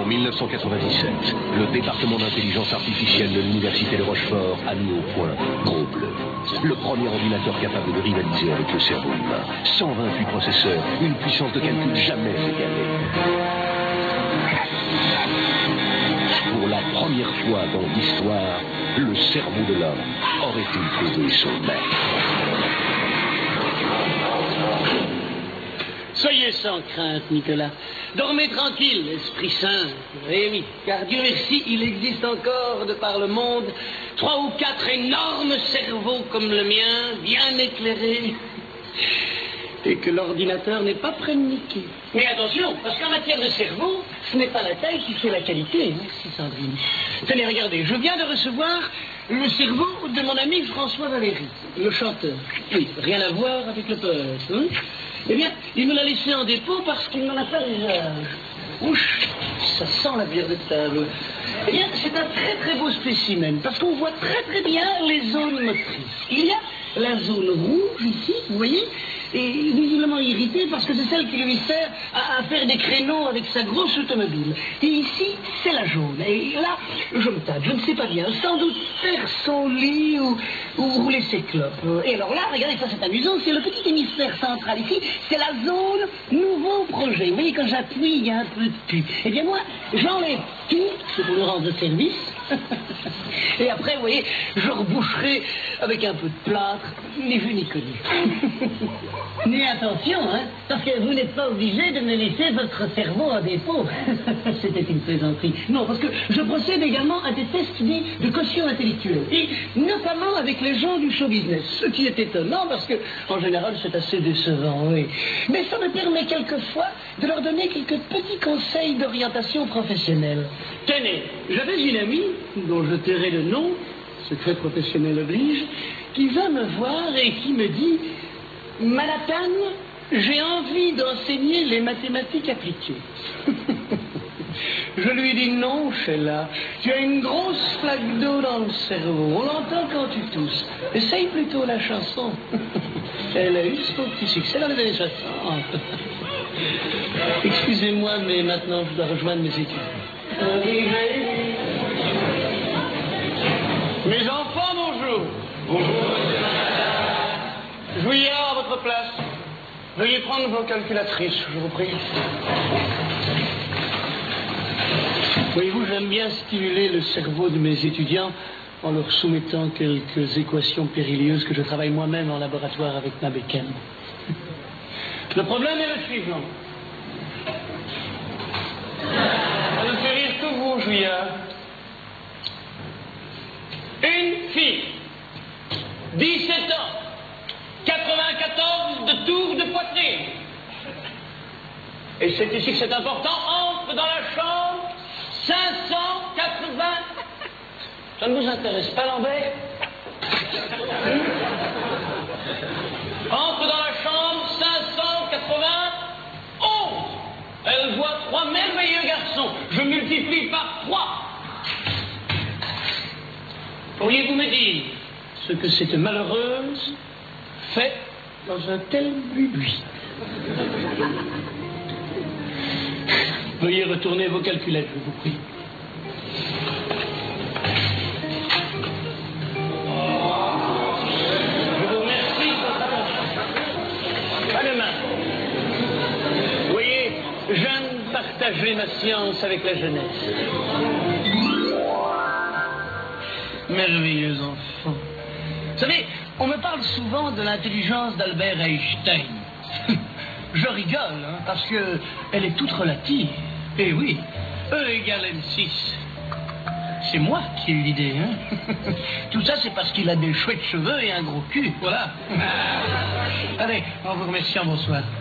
1997, le département d'intelligence artificielle de l'Université de Rochefort a mis au point Gros Bleu, le premier ordinateur capable de rivaliser avec le cerveau humain. 128 processeurs, une puissance de calcul jamais égalée. Pour la première fois dans l'histoire, le cerveau de l'homme aurait-il trouvé son maître. Soyez sans crainte, Nicolas. Dormez tranquille, esprit saint. Eh oui, car Dieu merci, il existe encore, de par le monde, 3 ou 4 énormes cerveaux comme le mien, bien éclairés. Et que l'ordinateur n'est pas prêt de niquer. Mais attention, parce qu'en matière de cerveau, ce n'est pas la taille qui fait la qualité, merci Sandrine. Tenez, regardez, je viens de recevoir le cerveau de mon ami François Valéry, le chanteur. Oui, rien à voir avec le poète, hein? Eh bien, il me l'a laissé en dépôt parce qu'il n'en a pas l'usage. Ouch, ça sent la bière de table. Eh bien, c'est un très très beau spécimen, parce qu'on voit très très bien les zones motrices. Il y a la zone rouge ici, vous voyez, et visiblement irritée parce que c'est celle qui lui sert à faire des créneaux avec sa grosse automobile. Et ici, c'est la jaune. Et là, je me tâte, je ne sais pas bien, sans doute faire son lit ou rouler ses clopes. Et alors là, regardez, ça c'est amusant, c'est le petit hémisphère central ici, c'est la zone nouveau projet. Vous voyez, quand j'appuie, il y a un peu de pu. Eh bien moi, j'enlève tout, c'est pour le rendre service. Et après, vous voyez, je reboucherai avec un peu de plâtre, ni vu ni connu. Mais attention, hein, parce que vous n'êtes pas obligé de me laisser votre cerveau en dépôt. C'était une plaisanterie. Non, parce que je procède également à des tests dits de quotient intellectuel. Et notamment avec les gens du show business. Ce qui est étonnant, parce que, en général, c'est assez décevant, oui. Mais ça me permet quelquefois de leur donner quelques petits conseils d'orientation professionnelle. Tenez, j'avais une amie, dont je tairai le nom, secret professionnel oblige, qui va me voir et qui me dit « Manhattan, j'ai envie d'enseigner les mathématiques appliquées. » Je lui dis « Non, Sheila, tu as une grosse flaque d'eau dans le cerveau, on l'entend quand tu tousses. Essaye plutôt la chanson. » Elle a eu son petit succès dans les années 60. Excusez-moi, mais maintenant je dois rejoindre mes études. Mes enfants, bonjour. Bonjour. Jouillard, à votre place. Veuillez prendre vos calculatrices, je vous prie. Voyez-vous, j'aime bien stimuler le cerveau de mes étudiants en leur soumettant quelques équations périlleuses que je travaille moi-même en laboratoire avec ma bécane. Le problème est le suivant. Ça ne fait rire que vous, Jouillard. Une fille, 17 ans, 94 de tours de poitrine. Et c'est ici que c'est important, entre dans la chambre 580. Ça ne vous intéresse pas, Lambert? Entre dans la chambre 591. Elle voit 3 merveilleux garçons. Je multiplie par 3. Pourriez-vous me dire ce que cette malheureuse fait dans un tel buis? Veuillez retourner vos calculettes, je vous prie. Je vous remercie. À demain. Vous voyez, j'aime partager ma science avec la jeunesse. Merveilleux enfant. Vous savez, on me parle souvent de l'intelligence d'Albert Einstein. Je rigole, hein, parce que elle est toute relative. Eh oui, E égale M6. C'est moi qui ai eu l'idée, hein. Tout ça, c'est parce qu'il a des chouettes cheveux et un gros cul, voilà. Allez, en vous remerciant, bonsoir.